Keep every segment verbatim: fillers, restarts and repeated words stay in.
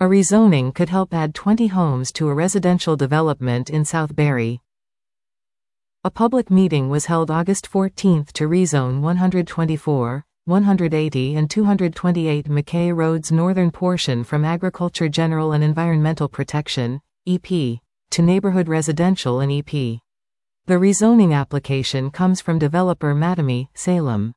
A rezoning could help add twenty homes to a residential development in South Barrie. A public meeting was held August fourteenth to rezone one twenty-four, one eighty and two twenty-eight Mackay Road's northern portion from Agriculture General and Environmental Protection, E P, to neighborhood residential and E P. The rezoning application comes from developer Mattamy, Salem.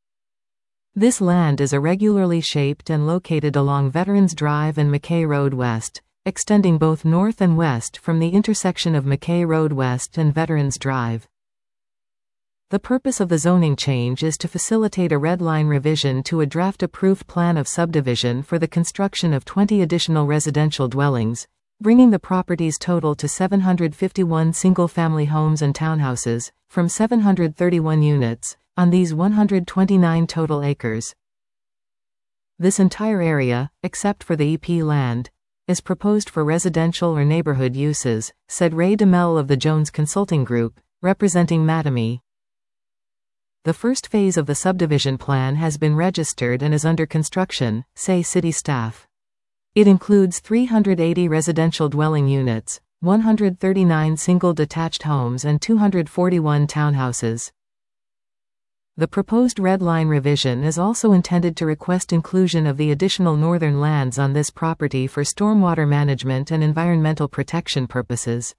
This land is irregularly shaped and located along Veterans Drive and Mackay Road West, extending both north and west from the intersection of Mackay Road West and Veterans Drive. The purpose of the zoning change is to facilitate a red line revision to a draft-approved plan of subdivision for the construction of twenty additional residential dwellings, bringing the property's total to seven hundred fifty-one single-family homes and townhouses, from seven hundred thirty-one units, on these one hundred twenty-nine total acres. This entire area, except for the E P land, is proposed for residential or neighborhood uses, said Ray DeMel of the Jones Consulting Group, representing Mattamy. The first phase of the subdivision plan has been registered and is under construction, say city staff. It includes three hundred eighty residential dwelling units, one hundred thirty-nine single detached homes and two hundred forty-one townhouses. The proposed red line revision is also intended to request inclusion of the additional northern lands on this property for stormwater management and environmental protection purposes.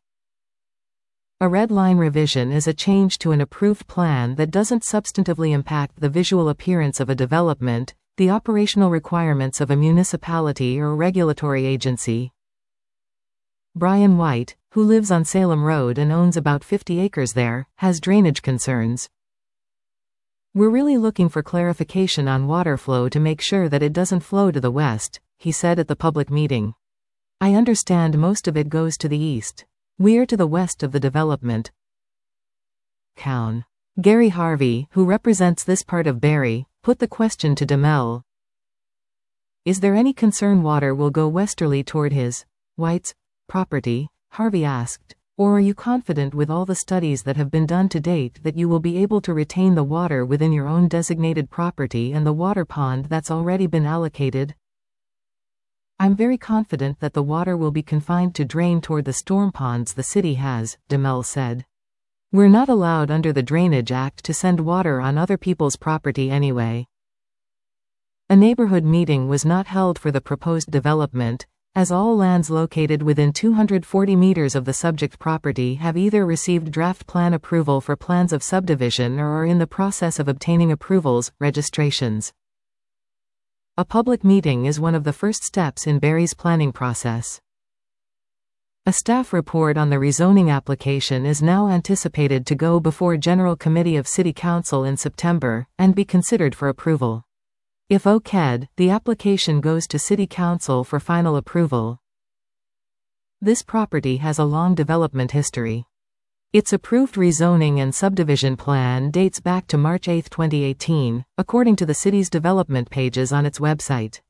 A red line revision is a change to an approved plan that doesn't substantively impact the visual appearance of a development, the operational requirements of a municipality or regulatory agency. Brian White, who lives on Salem Road and owns about fifty acres there, has drainage concerns. "We're really looking for clarification on water flow to make sure that it doesn't flow to the west," he said at the public meeting. "I understand most of it goes to the east. We're to the west of the development." Cown. Gary Harvey, who represents this part of Barrie, put the question to DeMel. "Is there any concern water will go westerly toward his, White's, property?" Harvey asked. "Or are you confident with all the studies that have been done to date that you will be able to retain the water within your own designated property and the water pond that's already been allocated?" "I'm very confident that the water will be confined to drain toward the storm ponds the city has," DeMel said. "We're not allowed under the Drainage Act to send water on other people's property anyway." A neighborhood meeting was not held for the proposed development, as all lands located within two hundred forty meters of the subject property have either received draft plan approval for plans of subdivision or are in the process of obtaining approvals, registrations. A public meeting is one of the first steps in Barrie's planning process. A staff report on the rezoning application is now anticipated to go before General Committee of City Council in September, and be considered for approval. If okayed, the application goes to City Council for final approval. This property has a long development history. Its approved rezoning and subdivision plan dates back to March eighth twenty eighteen, according to the city's development pages on its website.